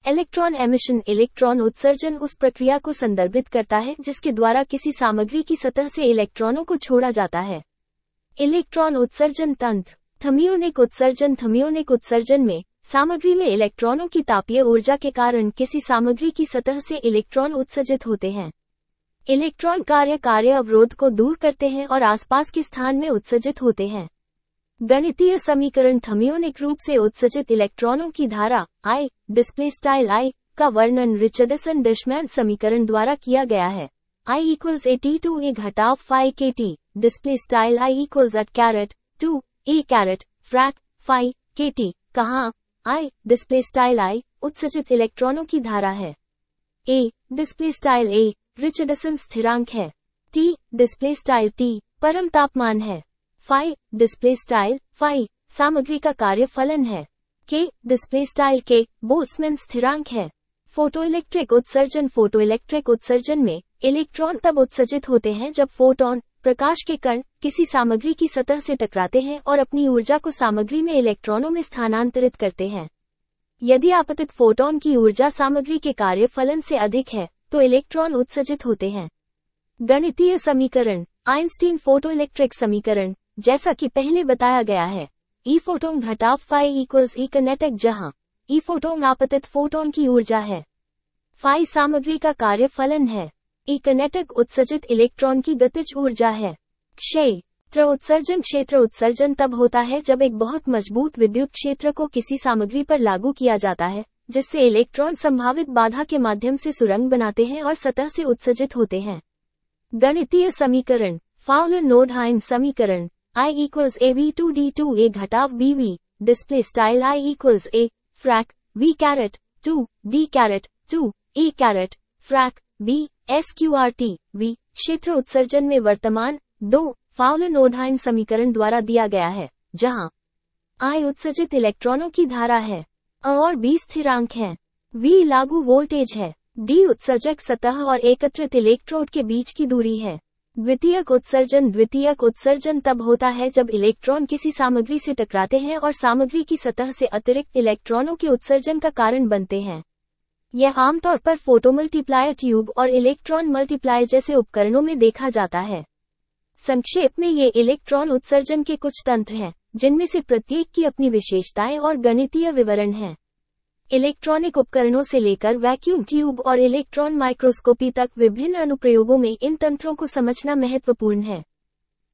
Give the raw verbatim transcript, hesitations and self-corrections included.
Electron emission, electron उत्सर्जन उस प्रक्रिया को संदर्भित करता है जिसके द्वारा किसी सामग्री की सतह से इलेक्ट्रॉनों को छोड़ा जाता है। इलेक्ट्रॉन उत्सर्जन तंत्र। थर्मियोनिक उत्सर्जन। थर्मियोनिक उत्सर्जन में सामग्री में इलेक्ट्रॉनों की तापीय ऊर्जा के कारण किसी सामग्री की सतह से इलेक्ट्रॉन उत्सर्जित होते हैं। इलेक्ट्रॉन कार्य कार्य अवरोध को दूर करते हैं और आसपास के स्थान में उत्सर्जित होते हैं। गणितीय समीकरण। थर्मियोनिक रूप से उत्सर्जित इलेक्ट्रॉनों की धारा I डिस्प्ले स्टाइल I का वर्णन रिचर्डसन डिशमैन समीकरण द्वारा किया गया है। I equals A T two A घटाव phi K T display style I equals A T caret two A caret frac phi K T. कहाँ I डिस्प्ले स्टाइल I उत्सर्जित इलेक्ट्रॉनों की धारा है। A display style A Richardson स्थिरांक है। T display style T परम तापमान है। फाई डिस्प्ले स्टाइल फाई सामग्री का कार्य फलन है। K display style K Boltzmann स्थिरांक है। फोटोइलेक्ट्रिक उत्सर्जन। फोटोइलेक्ट्रिक उत्सर्जन में इलेक्ट्रॉन तब उत्सर्जित होते हैं जब फोटॉन प्रकाश के कण किसी सामग्री की सतह से टकराते हैं और अपनी ऊर्जा को सामग्री में इलेक्ट्रॉनों में स्थानांतरित करते हैं। यदि आपतित फोटॉन की ऊर्जा सामग्री के कार्य फलन से अधिक है तो इलेक्ट्रॉन उत्सर्जित होते हैं। गणितीय समीकरण। आइंस्टीन फोटोइलेक्ट्रिक समीकरण। जैसा कि पहले बताया गया है, ई फोटोन घटाव फाई इक्वल्स ई किनेटिक, जहां ई फोटोन आपतित फोटोन की ऊर्जा है, फाई सामग्री का कार्य फलन है, ई किनेटिक उत्सर्जित इलेक्ट्रॉन की गतिज ऊर्जा है। क्षेत्र उत्सर्जन। क्षेत्र उत्सर्जन तब होता है जब एक बहुत मजबूत विद्युत क्षेत्र को किसी सामग्री पर लागू किया जाता है जिससे इलेक्ट्रॉन संभावित बाधा के माध्यम से सुरंग बनाते हैं और सतह से उत्सर्जित होते हैं। गणितीय समीकरण। फाउलर-नोडहाइम समीकरण। I equals A V two D two A घटाव B V display style I equals A frac V caret two D caret two E caret frac B S Q R T V। क्षेत्र उत्सर्जन में वर्तमान दो फाउलर-नोडहाइम समीकरण द्वारा दिया गया है, जहां I उत्सर्जित इलेक्ट्रॉनों की धारा है और B स्थिरांक है। V लागू वोल्टेज है। D उत्सर्जक सतह और एकत्रित इलेक्ट्रोड के बीच की दूरी है। द्वितीयक उत्सर्जन। द्वितीयक उत्सर्जन तब होता है जब इलेक्ट्रॉन किसी सामग्री से टकराते हैं और सामग्री की सतह से अतिरिक्त इलेक्ट्रॉनों के उत्सर्जन का कारण बनते हैं। यह आमतौर पर फोटोमल्टीप्लायर ट्यूब और इलेक्ट्रॉन मल्टीप्लायर जैसे उपकरणों में देखा जाता है। संक्षेप में ये इलेक्ट्रॉन उत्सर्जन के कुछ तंत्र हैं, जिनमें से प्रत्येक की अपनी विशेषताएं और गणितीय विवरण हैं। इलेक्ट्रॉनिक उपकरणों से लेकर वैक्यूम ट्यूब और इलेक्ट्रॉन माइक्रोस्कोपी तक विभिन्न अनुप्रयोगों में इन तंत्रों को समझना महत्वपूर्ण है।